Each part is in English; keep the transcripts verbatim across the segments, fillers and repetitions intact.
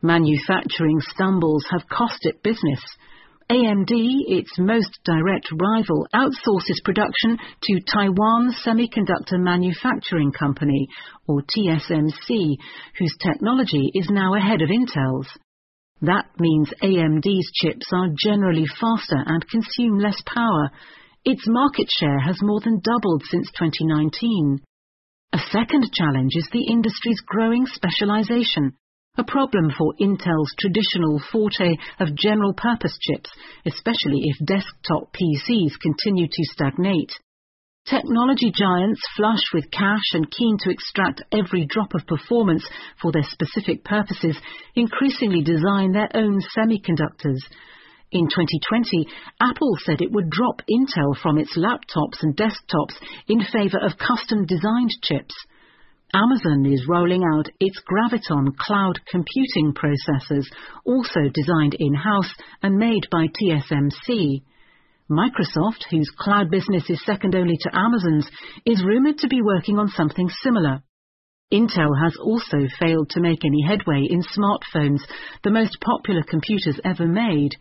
Manufacturing stumbles have cost it business. A M D, its most direct rival, outsources production to Taiwan Semiconductor Manufacturing Company, or T S M C, whose technology is now ahead of Intel's. That means A M D's chips are generally faster and consume less power. Its market share has more than doubled since twenty nineteen. A second challenge is the industry's growing specialization, a problem for Intel's traditional forte of general-purpose chips, especially if desktop P Cs continue to stagnate. Technology giants flush with cash and keen to extract every drop of performance for their specific purposes increasingly design their own semiconductors. In twenty twenty, Apple said it would drop Intel from its laptops and desktops in favor of custom-designed chips. Amazon is rolling out its Graviton cloud computing processors, also designed in-house and made by T S M C. Microsoft, whose cloud business is second only to Amazon's, is rumored to be working on something similar. Intel has also failed to make any headway in smartphones, the most popular computers ever made.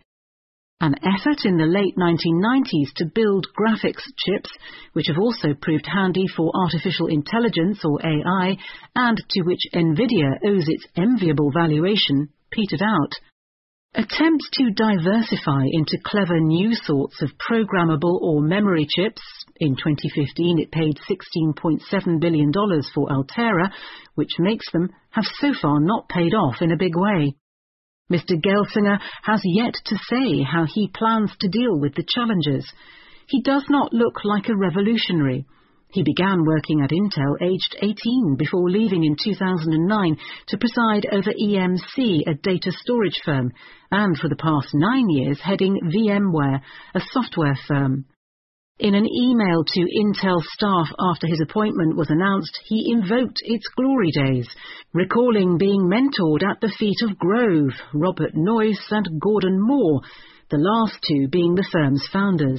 An effort in the late nineteen nineties to build graphics chips, which have also proved handy for artificial intelligence or A I, and to which NVIDIA owes its enviable valuation, petered out. Attempts to diversify into clever new sorts of programmable or memory chips — in twenty fifteen it paid sixteen point seven billion dollars for Altera, which makes them — have so far not paid off in a big way. Mister Gelsinger has yet to say how he plans to deal with the challenges. He does not look like a revolutionary. He began working at Intel aged eighteen before leaving in two thousand nine to preside over E M C, a data storage firm, and for the past nine years heading VMware, a software firm. In an email to Intel staff after his appointment was announced, he invoked its glory days, recalling being mentored at the feet of Grove, Robert Noyce and Gordon Moore, the last two being the firm's founders.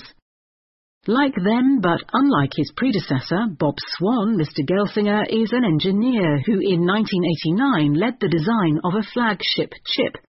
Like them, but unlike his predecessor, Bob Swan, Mister Gelsinger is an engineer who in nineteen eighty-nine led the design of a flagship chip,